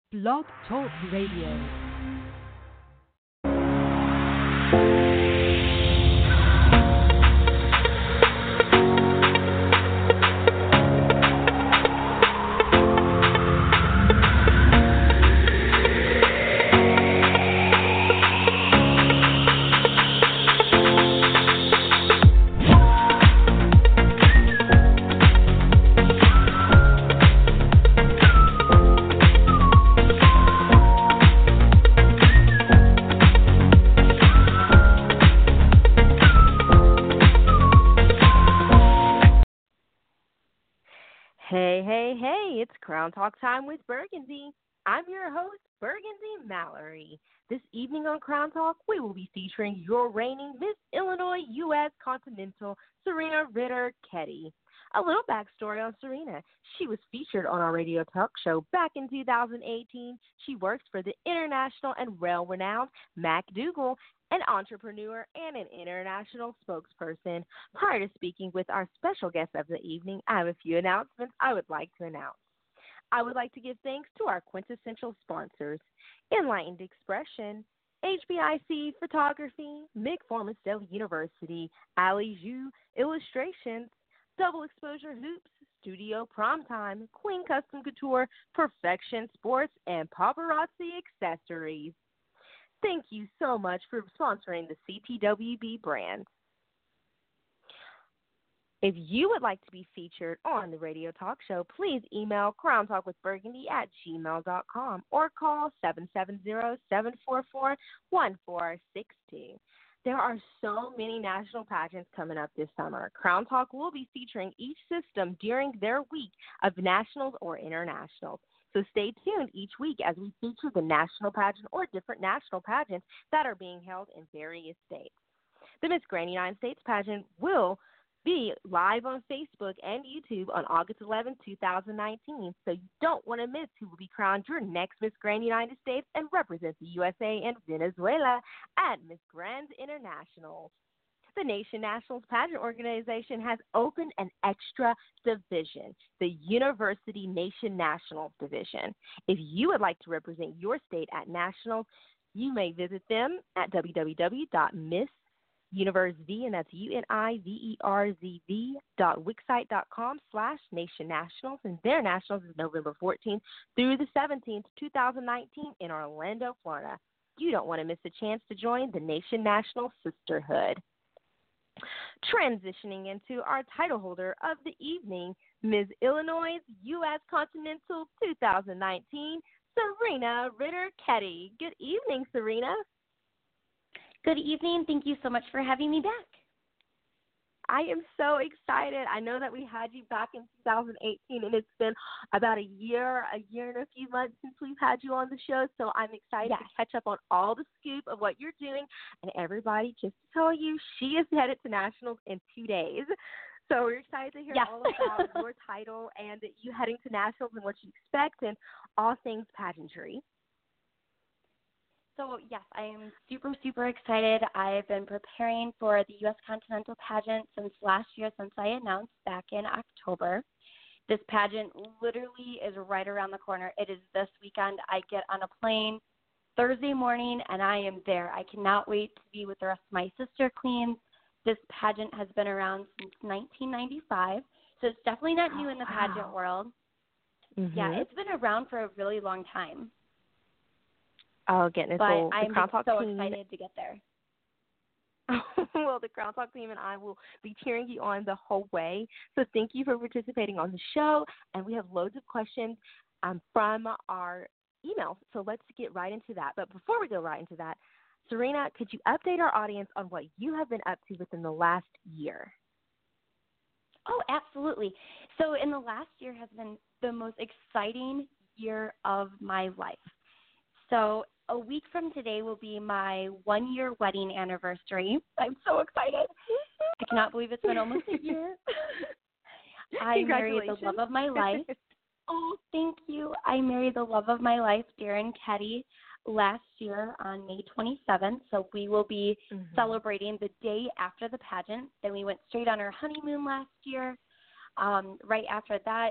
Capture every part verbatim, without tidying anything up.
Blog Talk Radio. Hey, hey, hey, it's Crown Talk time with Burgundy. I'm your host, Burgundy Mallory. This evening on Crown Talk, we will be featuring your reigning Miss Illinois U S Continental, Serena Ritter Ketty. A little backstory on Serena. She was featured on our radio talk show back in two thousand eighteen. She works for the international and well-renowned MacDougall, an entrepreneur and an international spokesperson. Prior to speaking with our special guest of the evening, I have a few announcements I would like to announce. I would like to give thanks to our quintessential sponsors, Enlightened Expression, H B I C Photography, McForminsdale University, Ali Zhu Illustrations, Double Exposure Hoops, Studio Prom Time, Queen Custom Couture, Perfection Sports, and Paparazzi Accessories. Thank you so much for sponsoring the C T W B brand. If you would like to be featured on the radio talk show, please email crowntalkwithburgundy at gmail dot com or call seven seven zero, seven four four, one four six two. There are so many national pageants coming up this summer. Crown Talk will be featuring each system during their week of nationals or internationals. So stay tuned each week as we feature the national pageant or different national pageants that are being held in various states. The Miss Grand United States pageant will be live on Facebook and YouTube on August eleventh, twenty nineteen. So you don't want to miss who will be crowned your next Miss Grand United States and represent the U S A and Venezuela at Miss Grand International. The Nation Nationals Pageant Organization has opened an extra division, the University Nation Nationals Division. If you would like to represent your state at nationals, you may visit them at w w w dot miss university, and that's U N I V E R Z V dot wixsite dot com slash Nation Nationals, and their nationals is November fourteenth through the seventeenth, twenty nineteen in Orlando, Florida. You don't want to miss a chance to join the Nation National Sisterhood. Transitioning into our title holder of the evening, Miz Illinois U S Continental twenty nineteen, Serena Ritter Ketty. Good evening, Serena. Good evening. Thank you so much for having me back. I am so excited. I know that we had you back in two thousand eighteen, and it's been about a year, a year and a few months since we've had you on the show, so I'm excited yes. to catch up on all the scoop of what you're doing. And everybody, just to tell you, she is headed to Nationals in two days. So we're excited to hear yes. all about your title and you heading to Nationals and what you expect and all things pageantry. So, yes, I am super, super excited. I've been preparing for the U S Continental pageant since last year, since I announced back in October. This pageant literally is right around the corner. It is this weekend. I get on a plane Thursday morning, and I am there. I cannot wait to be with the rest of my sister queens. This pageant has been around since nineteen ninety-five, so it's definitely not new in the pageant wow. world. Mm-hmm. Yeah, it's been around for a really long time. Oh, goodness. But Well, I'm the Crown so team, excited to get there. well, the Crown Talk team and I will be cheering you on the whole way. So thank you for participating on the show. And we have loads of questions um, from our emails. So let's get right into that. But before we go right into that, Serena, could you update our audience on what you have been up to within the last year? Oh, absolutely. So in the last year has been the most exciting year of my life. So a week from today will be my one-year wedding anniversary. I'm so excited. I cannot believe it's been almost a year. I married the love of my life. Oh, thank you. I married the love of my life, Darren Ketty, last year on May twenty-seventh. So we will be mm-hmm. celebrating the day after the pageant. Then we went straight on our honeymoon last year. Um, right after that, it's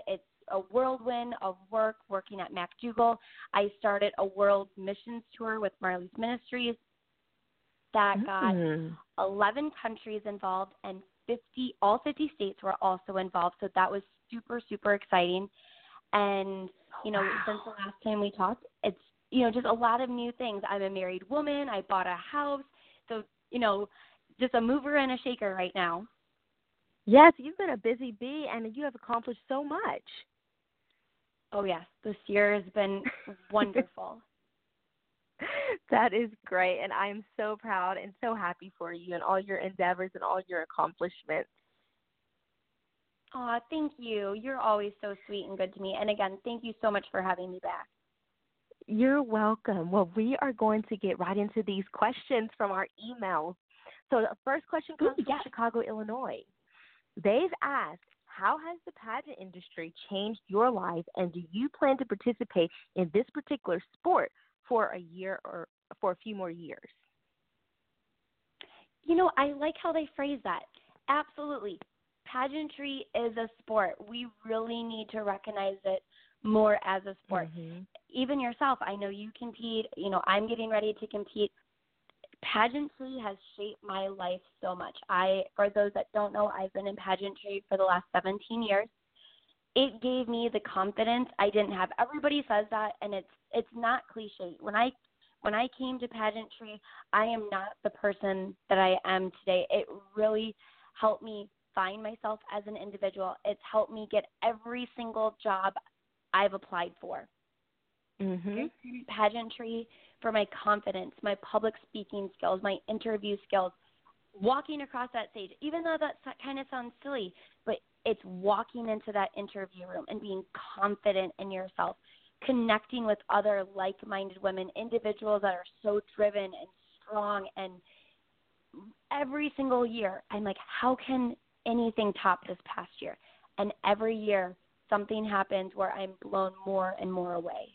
a whirlwind of work working at MacDougall. I started a world missions tour with Marley's Ministries that got Mm. eleven countries involved, and fifty, all fifty states were also involved. So that was super, super exciting. And, you know, Wow. since the last time we talked, it's, you know, just a lot of new things. I'm a married woman. I bought a house. So, you know, just a mover and a shaker right now. Yes, you've been a busy bee, and you have accomplished so much. Oh, yes. This year has been wonderful. That is great, and I am so proud and so happy for you and all your endeavors and all your accomplishments. Aw, thank you. You're always so sweet and good to me. And again, thank you so much for having me back. You're welcome. Well, we are going to get right into these questions from our emails. So the first question comes Ooh, from yes. Chicago, Illinois. They've asked, how has the pageant industry changed your life, and do you plan to participate in this particular sport for a year or for a few more years? You know, I like how they phrase that. Absolutely. Pageantry is a sport. We really need to recognize it more as a sport. Mm-hmm. Even yourself, I know you compete. You know, I'm getting ready to compete. Pageantry has shaped my life so much. I, for those that don't know, I've been in pageantry for the last seventeen years. It gave me the confidence I didn't have. Everybody says that, and it's it's not cliche. When I when I came to pageantry, I am not the person that I am today. It really helped me find myself as an individual. It's helped me get every single job I've applied for. Mm-hmm. Pageantry for my confidence, my public speaking skills, my interview skills, walking across that stage, even though that kind of sounds silly, but it's walking into that interview room and being confident in yourself, connecting with other like-minded women, individuals that are so driven and strong. And every single year, I'm like, how can anything top this past year? And every year, something happens where I'm blown more and more away.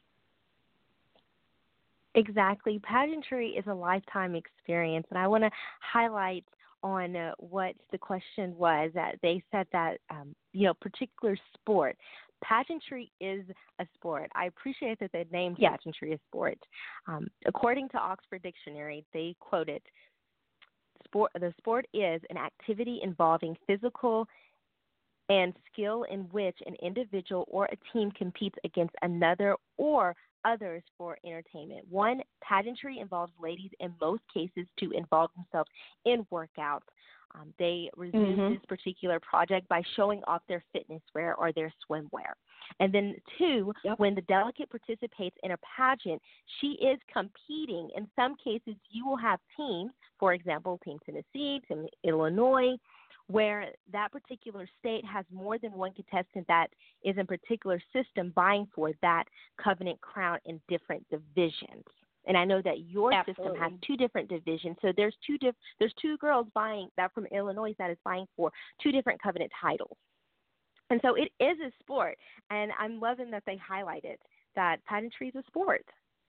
Exactly. Pageantry is a lifetime experience, and I want to highlight on uh, what the question was, that they said that, um, you know, particular sport. Pageantry is a sport. I appreciate that they named Yes. pageantry a sport. Um, according to Oxford Dictionary, they quoted, sport, the sport is an activity involving physical and skill in which an individual or a team competes against another or others for entertainment. One, pageantry involves ladies in most cases to involve themselves in workouts. Um, they resume Mm-hmm. this particular project by showing off their fitness wear or their swimwear. And then two, Yep. when the delegate participates in a pageant, she is competing. In some cases, you will have teams, for example, Team Tennessee, Team Illinois, where that particular state has more than one contestant that is in particular system vying for that covenant crown in different divisions. And I know that your Absolutely. system has two different divisions, so there's two diff- there's two girls vying that from Illinois that is vying for two different covenant titles. And so it is a sport, and I'm loving that they highlighted that pageantry is a sport.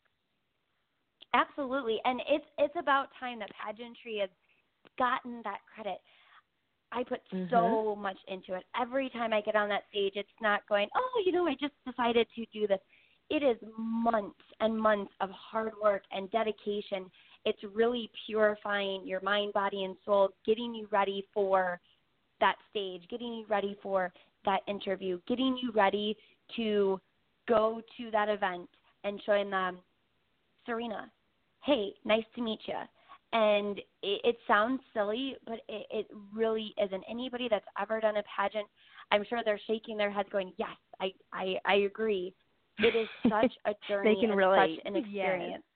Absolutely. And it's it's about time that pageantry has gotten that credit. I put Mhm. so much into it. Every time I get on that stage, it's not going, oh, you know, I just decided to do this. It is months and months of hard work and dedication. It's really purifying your mind, body, and soul, getting you ready for that stage, getting you ready for that interview, getting you ready to go to that event and showing them, Serena, hey, nice to meet you. And it, it sounds silly, but it, it really isn't. Anybody that's ever done a pageant, I'm sure they're shaking their heads going, yes, I, I, I agree. It is such a journey They can and relate. such an experience.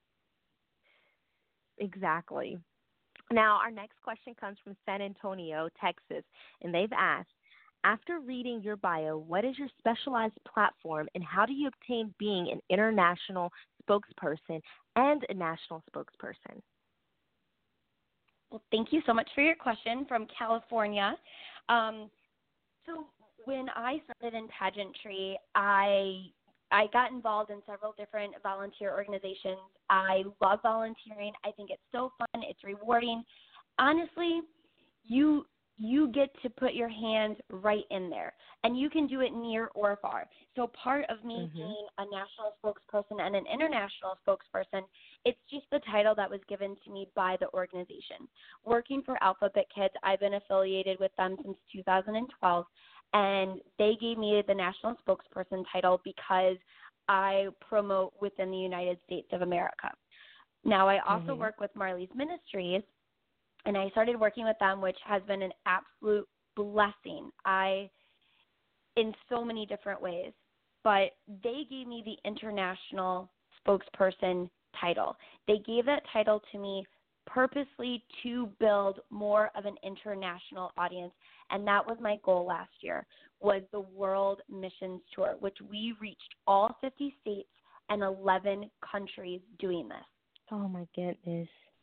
Yes. Exactly. Now, our next question comes from San Antonio, Texas, and they've asked, after reading your bio, what is your specialized platform, and how do you obtain being an international spokesperson and a national spokesperson? Well, thank you so much for your question from California. Um, so when I started in pageantry, I I got involved in several different volunteer organizations. I love volunteering. I think it's so fun. It's rewarding. Honestly, you you get to put your hand right in there, and you can do it near or far. So part of me Mm-hmm. being a national spokesperson and an international spokesperson, it's just the title that was given to me by the organization. Working for Alphabet Kids, I've been affiliated with them since two thousand twelve, and they gave me the national spokesperson title because I promote within the United States of America. Now, I also Mm-hmm. work with Marley's Ministries, and I started working with them, which has been an absolute blessing. I, in so many different ways, but they gave me the international spokesperson title. They gave that title to me purposely to build more of an international audience, and that was my goal last year, was the World Missions Tour, which we reached all fifty states and eleven countries doing this. Oh, my goodness.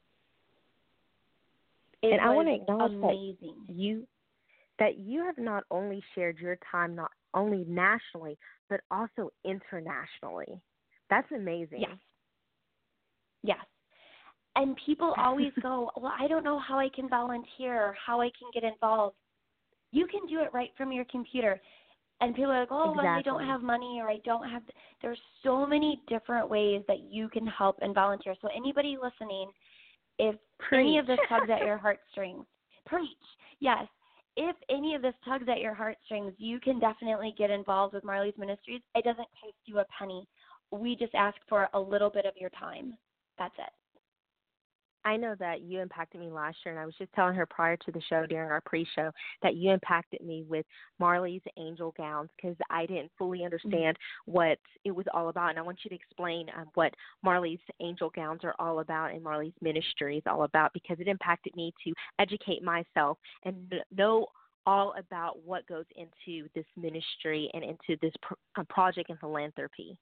It and I want to was acknowledge amazing. that you that you have not only shared your time not only nationally but also internationally. That's amazing. Yes. Yes. And people always go, well, I don't know how I can volunteer or how I can get involved. You can do it right from your computer. And people are like, oh, well, I don't Exactly. have money or I don't have – there's so many different ways that you can help and volunteer. So anybody listening, if any of this tugs at your heartstrings, preach, yes. If any of this tugs at your heartstrings, you can definitely get involved with Marley's Ministries. It doesn't cost you a penny. We just ask for a little bit of your time. That's it. I know that you impacted me last year, and I was just telling her prior to the show during our pre-show that you impacted me with Marley's Angel Gowns because I didn't fully understand mm-hmm. what it was all about. And I want you to explain um, what Marley's Angel Gowns are all about and Marley's Ministry is all about, because it impacted me to educate myself and know all about what goes into this ministry and into this pr- project and philanthropy.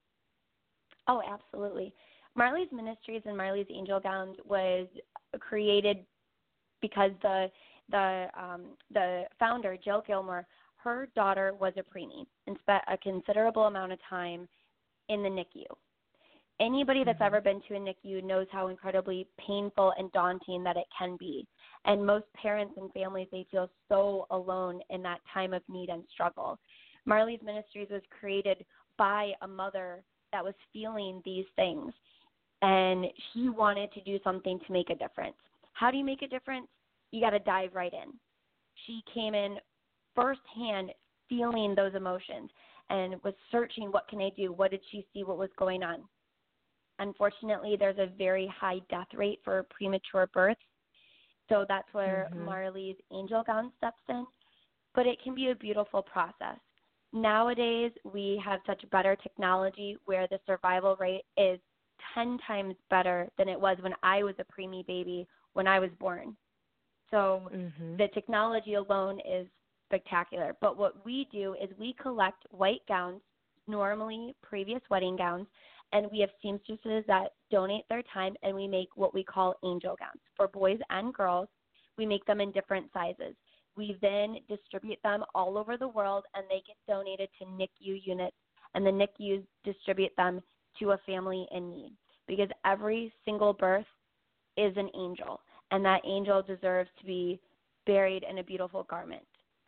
Oh, absolutely. Marley's Ministries and Marley's Angel Gowns was created because the the um, the founder, Jill Gilmore, her daughter was a preemie and spent a considerable amount of time in the N I C U. Anybody that's mm-hmm. ever been to a N I C U knows how incredibly painful and daunting that it can be. And most parents and families, they feel so alone in that time of need and struggle. Marley's Ministries was created by a mother that was feeling these things. And she wanted to do something to make a difference. How do you make a difference? You got to dive right in. She came in firsthand feeling those emotions and was searching, what can I do? What did she see? What was going on? Unfortunately, there's a very high death rate for premature births. So that's where mm-hmm. Marley's Angel Gown steps in. But it can be a beautiful process. Nowadays, we have such better technology where the survival rate is ten times better than it was when I was a preemie baby when I was born. So mm-hmm. the technology alone is spectacular. But what we do is we collect white gowns, normally previous wedding gowns, and we have seamstresses that donate their time, and we make what we call angel gowns. For boys and girls, we make them in different sizes. We then distribute them all over the world, and they get donated to N I C U units, and the N I C Us distribute them to a family in need, because every single birth is an angel, and that angel deserves to be buried in a beautiful garment.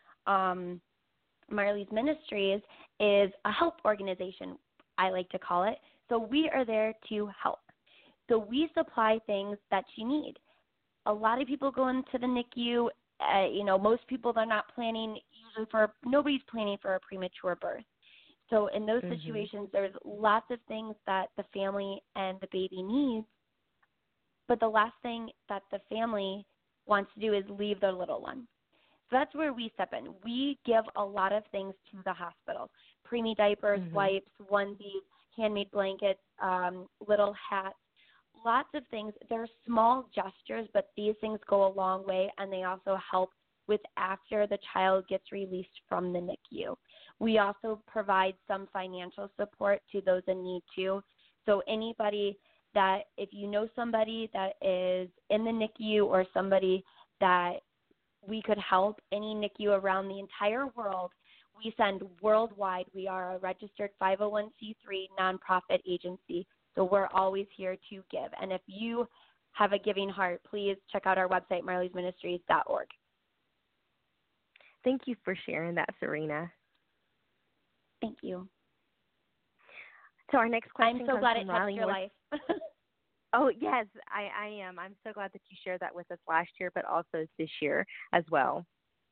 Um, Marley's Ministries is a help organization, I like to call it. So we are there to help. So we supply things that you need. A lot of people go into the N I C U, uh, you know, most people, they're not planning usually for, nobody's planning for a premature birth. So in those mm-hmm. situations, there's lots of things that the family and the baby needs, but the last thing that the family wants to do is leave their little one. So that's where we step in. We give a lot of things to the hospital: preemie diapers, mm-hmm. wipes, onesies, handmade blankets, um, little hats, lots of things. They're small gestures, but these things go a long way, and they also help with after the child gets released from the N I C U. We also provide some financial support to those in need too. So anybody that, if you know somebody that is in the N I C U or somebody that we could help, any N I C U around the entire world, we send worldwide. We are a registered five oh one c three nonprofit agency, so we're always here to give. And if you have a giving heart, please check out our website, marleys ministries dot org. Thank you for sharing that, Serena. Thank you. So our next question I'm so comes glad from it touched Riley your North. life. Oh, yes, I, I am. I'm so glad that you shared that with us last year, but also this year as well.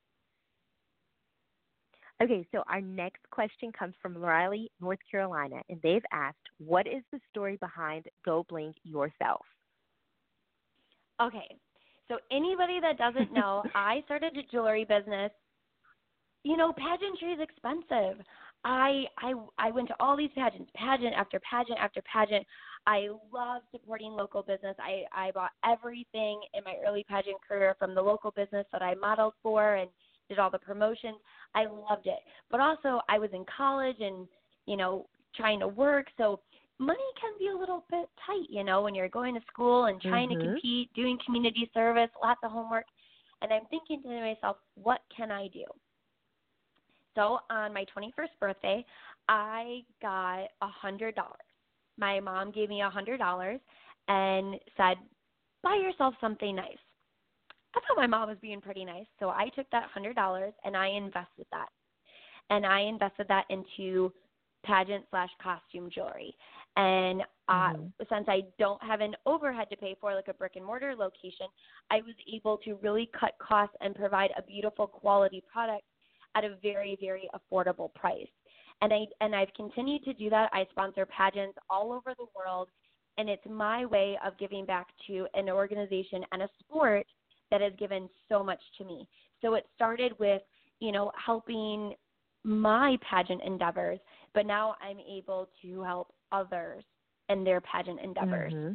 Okay, so our next question comes from Raleigh, North Carolina, and they've asked, what is the story behind Go Bling Yourself? Okay, so anybody that doesn't know, I started a jewelry business. You know, pageantry is expensive. I, I, I went to all these pageants, pageant after pageant after pageant. I love supporting local business. I, I bought everything in my early pageant career from the local business that I modeled for and did all the promotions. I loved it. But also I was in college and, you know, trying to work. So money can be a little bit tight, you know, when you're going to school and trying mm-hmm. to compete, doing community service, lots of homework. And I'm thinking to myself, what can I do? So on my twenty-first birthday, I got one hundred dollars. My mom gave me one hundred dollars and said, buy yourself something nice. I thought my mom was being pretty nice, so I took that one hundred dollars and I invested that. And I invested that into pageant slash costume jewelry. And uh, mm-hmm. since I don't have an overhead to pay for, like a brick and mortar location, I was able to really cut costs and provide a beautiful quality product at a very, very affordable price. And I and I've continued to do that. I sponsor pageants all over the world, and it's my way of giving back to an organization and a sport that has given so much to me. So it started with, you know, helping my pageant endeavors, but now I'm able to help others in their pageant endeavors. Mm-hmm.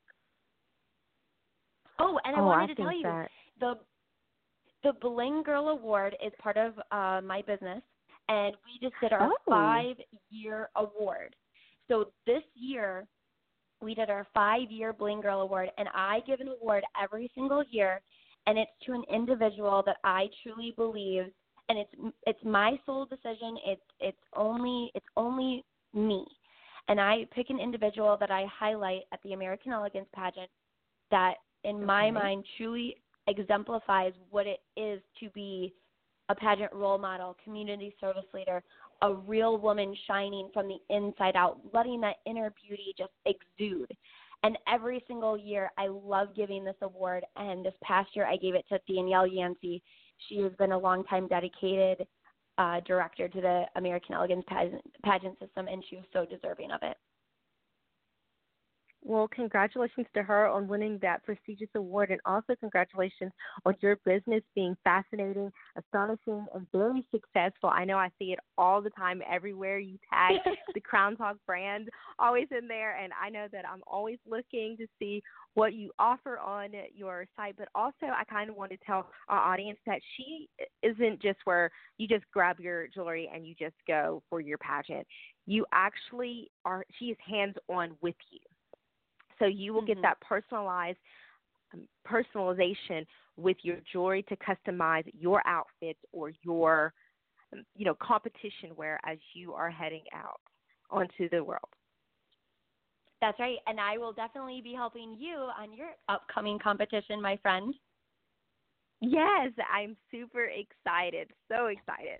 Oh, and I oh, wanted I to tell you, that... the the Bling Girl Award is part of uh, my business, and we just did our oh. five-year award. So this year, we did our five-year Bling Girl Award, and I give an award every single year, and it's to an individual that I truly believe, and it's it's my sole decision. It's it's only it's only me, and I pick an individual that I highlight at the American Elegance pageant that, in okay. my mind, truly exemplifies what it is to be a pageant role model, community service leader, a real woman shining from the inside out, letting that inner beauty just exude. And every single year, I love giving this award. And this past year, I gave it to Danielle Yancey. She has been a longtime dedicated uh, director to the American Elegance pageant, pageant system, and she was so deserving of it. Well, congratulations to her on winning that prestigious award, and also congratulations on your business being fascinating, astonishing, and very successful. I know I see it all the time everywhere. You tag the Crown Talk brand always in there, and I know that I'm always looking to see what you offer on your site. But also, I kind of want to tell our audience that she isn't just where you just grab your jewelry and you just go for your pageant. You actually are, she is hands-on with you. So you will get mm-hmm. that personalized um, personalization with your jewelry to customize your outfits or your, um, you know, competition wear as you are heading out onto the world. That's right. And I will definitely be helping you on your upcoming competition, my friend. Yes, I'm super excited. So excited.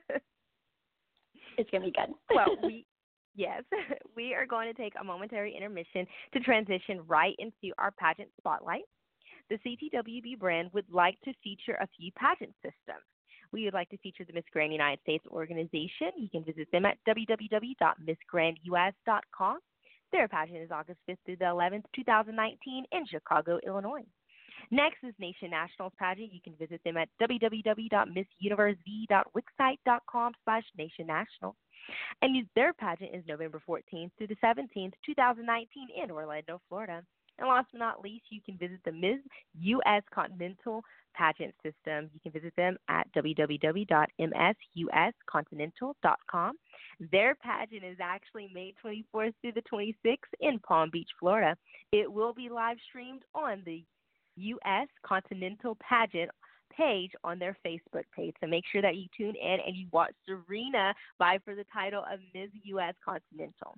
It's going to be good. Well, we... Yes, we are going to take a momentary intermission to transition right into our pageant spotlight. The C T W B brand would like to feature a few pageant systems. We would like to feature the Miss Grand United States organization. You can visit them at w w w dot miss grand u s dot com. Their pageant is August fifth through the eleventh, twenty nineteen in Chicago, Illinois. Next is Nation Nationals pageant. You can visit them at w w w dot miss universe v dot wixsite dot com slash nation nationals. And their pageant is November fourteenth through the seventeenth, twenty nineteen in Orlando, Florida. And last but not least, you can visit the Miz U S Continental Pageant System. You can visit them at w w w dot m s u s continental dot com. Their pageant is actually May twenty-fourth through the twenty-sixth in Palm Beach, Florida. It will be live streamed on the U S Continental Pageant page on their Facebook page. So make sure that you tune in and you watch Serena vie for the title of Miz U S Continental.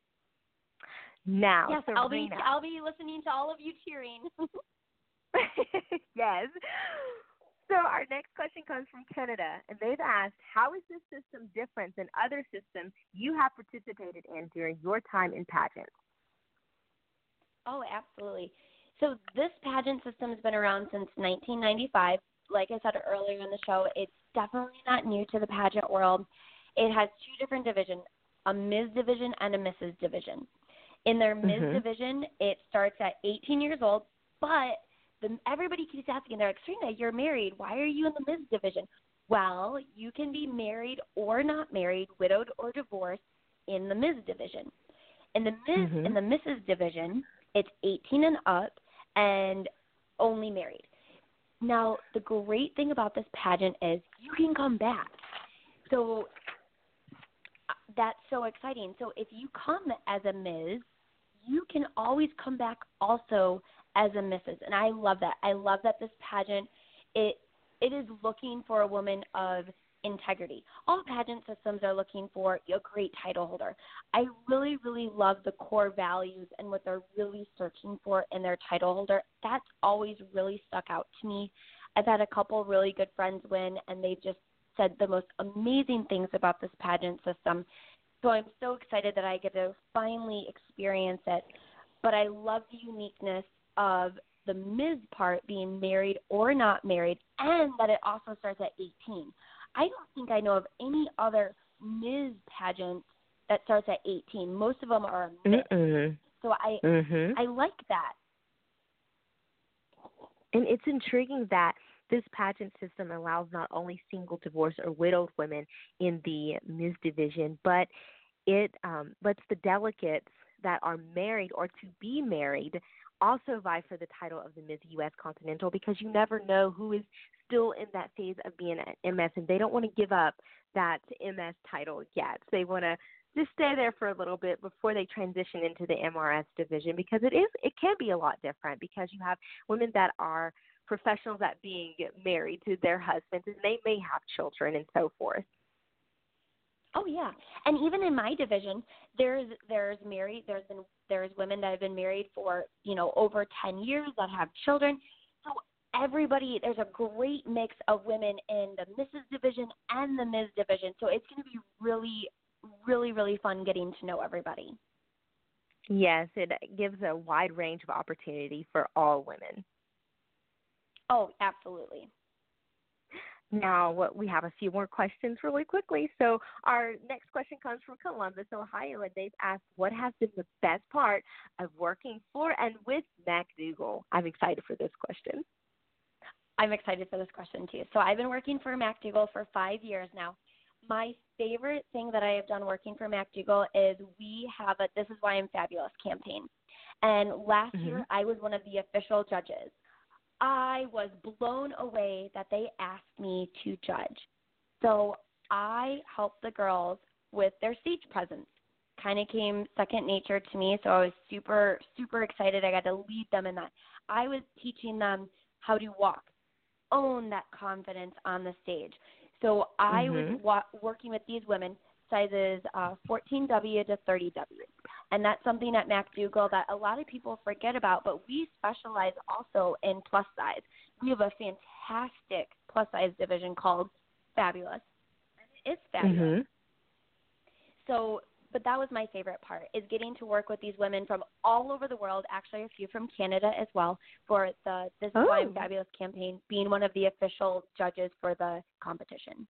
Now, yes, Serena. I'll be I'll be listening to all of you cheering. Yes. So our next question comes from Canada, and they've asked, how is this system different than other systems you have participated in during your time in pageants? Oh, absolutely. So this pageant system has been around since nineteen ninety-five. Like I said earlier in the show, it's definitely not new to the pageant world. It has two different divisions, a Miz Division and a Missus Division. In their Miz Mhm. Division, it starts at eighteen years old, but the, everybody keeps asking, they're like, Serena, you're married. Why are you in the Miz Division? Well, you can be married or not married, widowed or divorced in the Miz Division. In the Miz, Mhm. in the Missus Division, it's eighteen and up and only married. Now, the great thing about this pageant is you can come back. So that's so exciting. So if you come as a Miz, you can always come back also as a Missus And I love that. I love that this pageant, it it is looking for a woman of integrity. All pageant systems are looking for a great title holder. I really, really love the core values and what they're really searching for in their title holder. That's always really stuck out to me. I've had a couple really good friends win, and they've just said the most amazing things about this pageant system. So I'm so excited that I get to finally experience it. But I love the uniqueness of the Miz part being married or not married, and that it also starts at eighteen. I don't think I know of any other Miz pageant that starts at eighteen. Most of them are a Miz. Mm-mm. So I Mhm. I like that. And it's intriguing that this pageant system allows not only single, divorced, or widowed women in the Miz Division, but it um, lets the delegates that are married or to be married also vie for the title of the Miz U S Continental, because you never know who is still in that phase of being an M S, and they don't want to give up that M S title yet. So they want to just stay there for a little bit before they transition into the M R S division, because it is it can be a lot different, because you have women that are professionals at being married to their husbands, and they may have children and so forth. Oh yeah, and even in my division, there's there's married there's been there's women that have been married for you know over ten years that have children. So everybody, there's a great mix of women in the Missus Division and the Miz Division. So it's going to be really, really, really fun getting to know everybody. Yes, it gives a wide range of opportunity for all women. Oh, absolutely. Now, what we have a few more questions really quickly. So our next question comes from Columbus, Ohio, and they've asked, what has been the best part of working for and with MacDougall? I'm excited for this question. I'm excited for this question, too. So I've been working for MacDougall for five years now. My favorite thing that I have done working for MacDougall is we have a This Is Why I'm Fabulous campaign. And last mm-hmm. year, I was one of the official judges. I was blown away that they asked me to judge. So I helped the girls with their stage presence. Kind of came second nature to me, so I was super, super excited. I got to lead them in that. I was teaching them how to walk, own that confidence on the stage. So I mm-hmm. was wa- working with these women, sizes uh, fourteen W to thirty W. And that's something at MacDougall that a lot of people forget about, but we specialize also in plus size. We have a fantastic plus size division called Fabulous. And it is fabulous. Mm-hmm. So, but that was my favorite part, is getting to work with these women from all over the world, actually a few from Canada as well, for the This Is oh. Why I'm Fabulous campaign, being one of the official judges for the competition.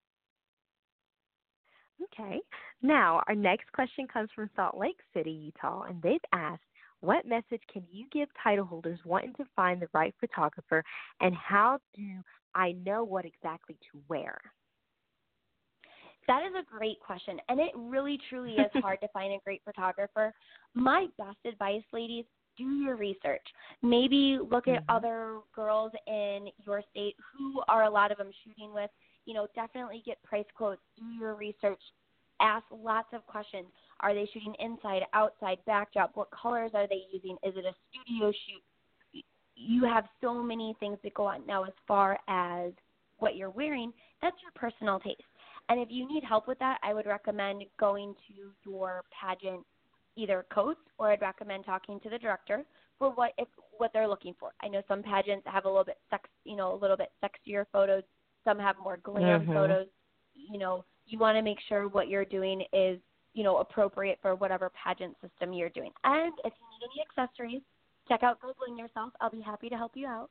Okay. Now, our next question comes from Salt Lake City, Utah, and they've asked, what message can you give title holders wanting to find the right photographer, and how do I know what exactly to wear? That is a great question, and it really, truly is hard to find a great photographer. My best advice, ladies, do your research. Maybe look mm-hmm. at other girls in your state who are a lot of them shooting with. You know, definitely get price quotes, do your research, ask lots of questions. Are they shooting inside, outside, backdrop? What colors are they using? Is it a studio shoot? You have so many things that go on. Now, as far as what you're wearing, that's your personal taste. And if you need help with that, I would recommend going to your pageant either coach or I'd recommend talking to the director for what if what they're looking for. I know some pageants have a little bit sex, you know, a little bit sexier photos. Some have more glam Mhm. photos. You know, you want to make sure what you're doing is, you know, appropriate for whatever pageant system you're doing. And if you need any accessories, check out Go Bling Yourself. I'll be happy to help you out.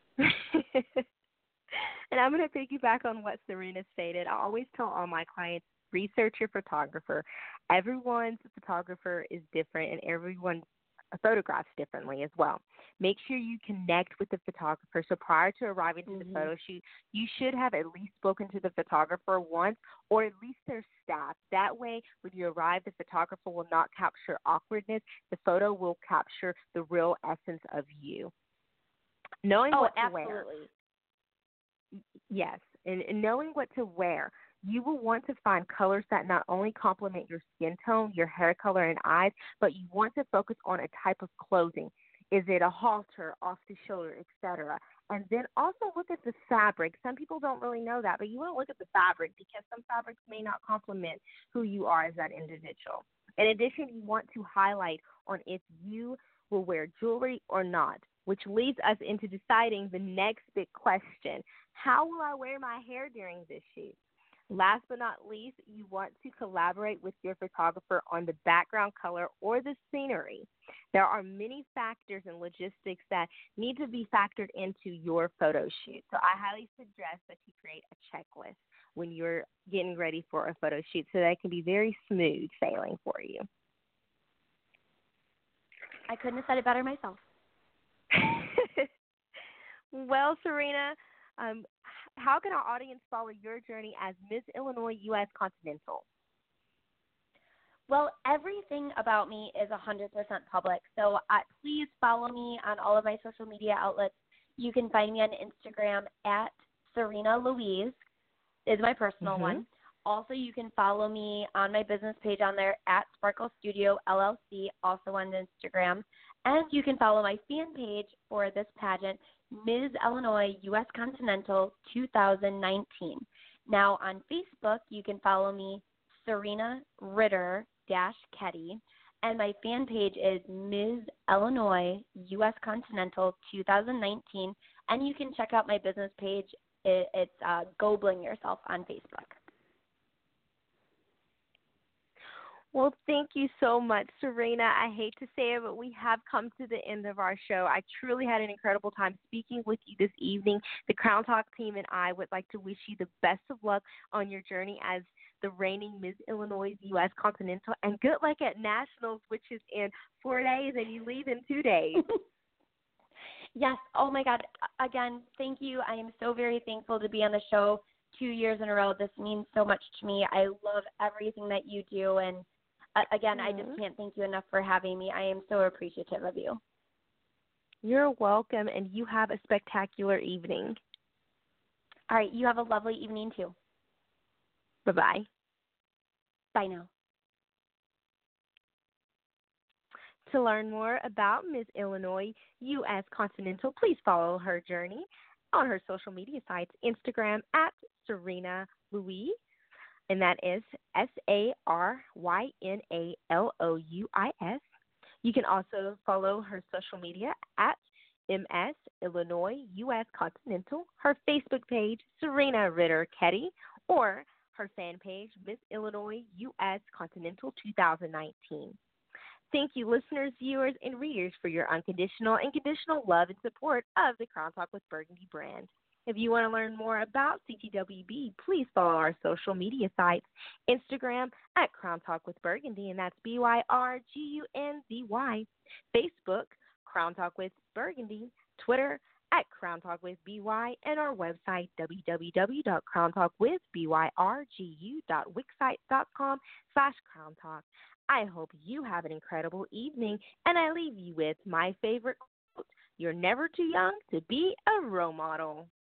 And I'm going to piggyback on what Serena stated. I always tell all my clients, research your photographer. Everyone's photographer is different, and everyone photographs differently as well. Make sure you connect with the photographer. So prior to arriving to Mm-hmm. the photo shoot, you should have at least spoken to the photographer once, or at least their staff. That way, when you arrive, the photographer will not capture awkwardness. The photo will capture the real essence of you. Knowing Oh, what to absolutely. wear. Yes, and, and knowing what to wear. You will want to find colors that not only complement your skin tone, your hair color, and eyes, but you want to focus on a type of clothing. Is it a halter, off the shoulder, et cetera? And then also look at the fabric. Some people don't really know that, but you want to look at the fabric because some fabrics may not complement who you are as that individual. In addition, you want to highlight on if you will wear jewelry or not, which leads us into deciding the next big question. How will I wear my hair during this shoot? Last but not least, you want to collaborate with your photographer on the background color or the scenery. There are many factors and logistics that need to be factored into your photo shoot. So I highly suggest that you create a checklist when you're getting ready for a photo shoot so that it can be very smooth sailing for you. I couldn't have said it better myself. Well, Serena, um, how can our audience follow your journey as Miss Illinois U S Continental? Well, everything about me is one hundred percent public, so uh, please follow me on all of my social media outlets. You can find me on Instagram at Serena Louise, is my personal Mm-hmm. one. Also, you can follow me on my business page on there at Sparkle Studio L L C, also on Instagram. And you can follow my fan page for this pageant, Miz Illinois U S Continental two thousand nineteen. Now, on Facebook, you can follow me, Serena Ritter dash Ketty, and my fan page is Miz Illinois U S Continental two thousand nineteen, and you can check out my business page. It, it's uh, Go Bling Yourself on Facebook. Well, thank you so much, Serena. I hate to say it, but we have come to the end of our show. I truly had an incredible time speaking with you this evening. The Crown Talk team and I would like to wish you the best of luck on your journey as the reigning Miss Illinois U S Continental, and good luck at Nationals, which is in four days, and you leave in two days. Yes. Oh, my God. Again, thank you. I am so very thankful to be on the show two years in a row. This means so much to me. I love everything that you do, and again, mm-hmm. I just can't thank you enough for having me. I am so appreciative of you. You're welcome, and you have a spectacular evening. All right. You have a lovely evening, too. Bye-bye. Bye now. To learn more about Miss Illinois U S Continental, please follow her journey on her social media sites, Instagram at Serena Louise, and that is S A R Y N A L O U I S. You can also follow her social media at M S Illinois U S Continental, her Facebook page, Serena Ritter Ketty, or her fan page, Miss Illinois U S Continental two thousand nineteen. Thank you, listeners, viewers, and readers for your unconditional and conditional love and support of the Crown Talk with Burgundy brand. If you want to learn more about C T W B, please follow our social media sites, Instagram at Crown Talk with Burgundy, and that's B Y R G U N D Y, Facebook, Crown Talk with Burgundy, Twitter, at Crown Talk with B Y, and our website, w w w dot crown talk with byrgu dot wixsite dot com slash crown talk. I hope you have an incredible evening, and I leave you with my favorite quote: you're never too young to be a role model.